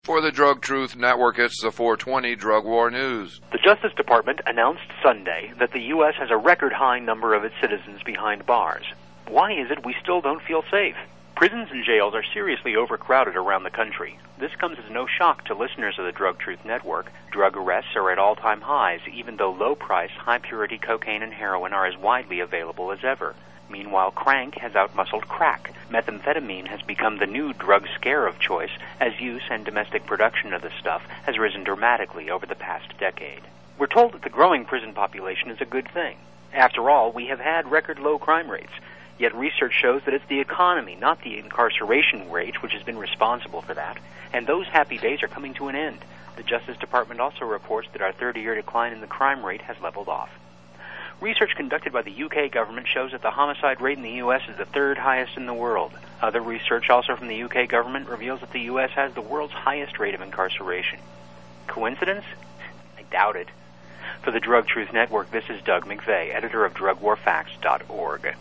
For the Drug Truth Network, it's the 420 Drug War News. The Justice Department announced Sunday that the U.S. has a record-high number of its citizens behind bars. Why is it we still don't feel safe? Prisons and jails are seriously overcrowded around the country. This comes as no shock to listeners of the Drug Truth Network. Drug arrests are at all-time highs, even though low-price, high-purity cocaine and heroin are as widely available as ever. Meanwhile, crank has outmuscled crack. Methamphetamine has become the new drug scare of choice, as use and domestic production of the stuff has risen dramatically over the past decade. We're told that the growing prison population is a good thing. After all, we have had record low crime rates. Yet research shows that it's the economy, not the incarceration rate, which has been responsible for that. And those happy days are coming to an end. The Justice Department also reports that our 30-year decline in the crime rate has leveled off. Research conducted by the UK government shows that the homicide rate in the U.S. is the third highest in the world. Other research, also from the UK government, reveals that the U.S. has the world's highest rate of incarceration. Coincidence? I doubt it. For the Drug Truth Network, this is Doug McVeigh, editor of DrugWarFacts.org.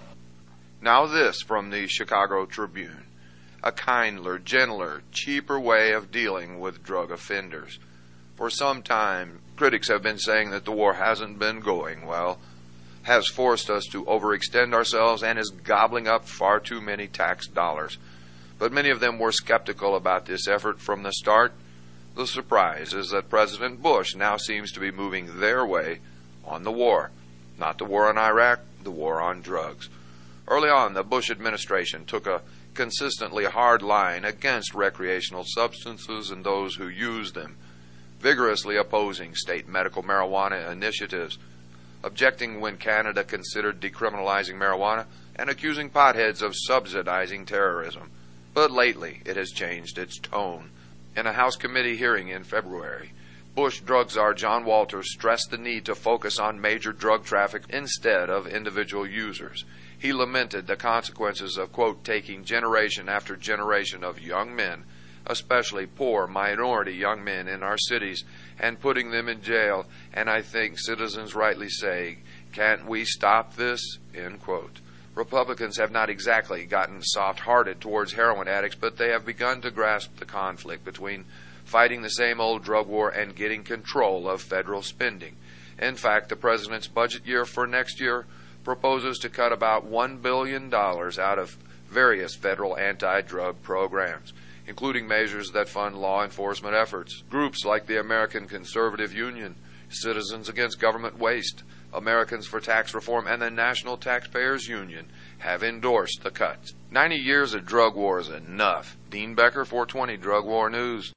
Now this from the Chicago Tribune. A kindler, gentler, cheaper way of dealing with drug offenders. For some time, critics have been saying that the war hasn't been going well, has forced us to overextend ourselves, and is gobbling up far too many tax dollars. But many of them were skeptical about this effort from the start. The surprise is that President Bush now seems to be moving their way on the war. Not the war on Iraq, the war on drugs. Early on, the Bush administration took a consistently hard line against recreational substances and those who use them, vigorously opposing state medical marijuana initiatives, objecting when Canada considered decriminalizing marijuana, and accusing potheads of subsidizing terrorism. But lately, it has changed its tone. In a House committee hearing in February, Bush drug czar John Walters stressed the need to focus on major drug traffic instead of individual users. He lamented the consequences of, quote, taking generation after generation of young men, especially poor minority young men in our cities, and putting them in jail, and I think citizens rightly say, can't we stop this, end quote. Republicans have not exactly gotten soft-hearted towards heroin addicts, but they have begun to grasp the conflict between fighting the same old drug war and getting control of federal spending. In fact, the president's budget year for next year proposes to cut about $1 billion out of various federal anti-drug programs, including measures that fund law enforcement efforts. Groups like the American Conservative Union, Citizens Against Government Waste, Americans for Tax Reform, and the National Taxpayers Union have endorsed the cuts. 90 years of drug war is enough. Dean Becker, 420 Drug War News.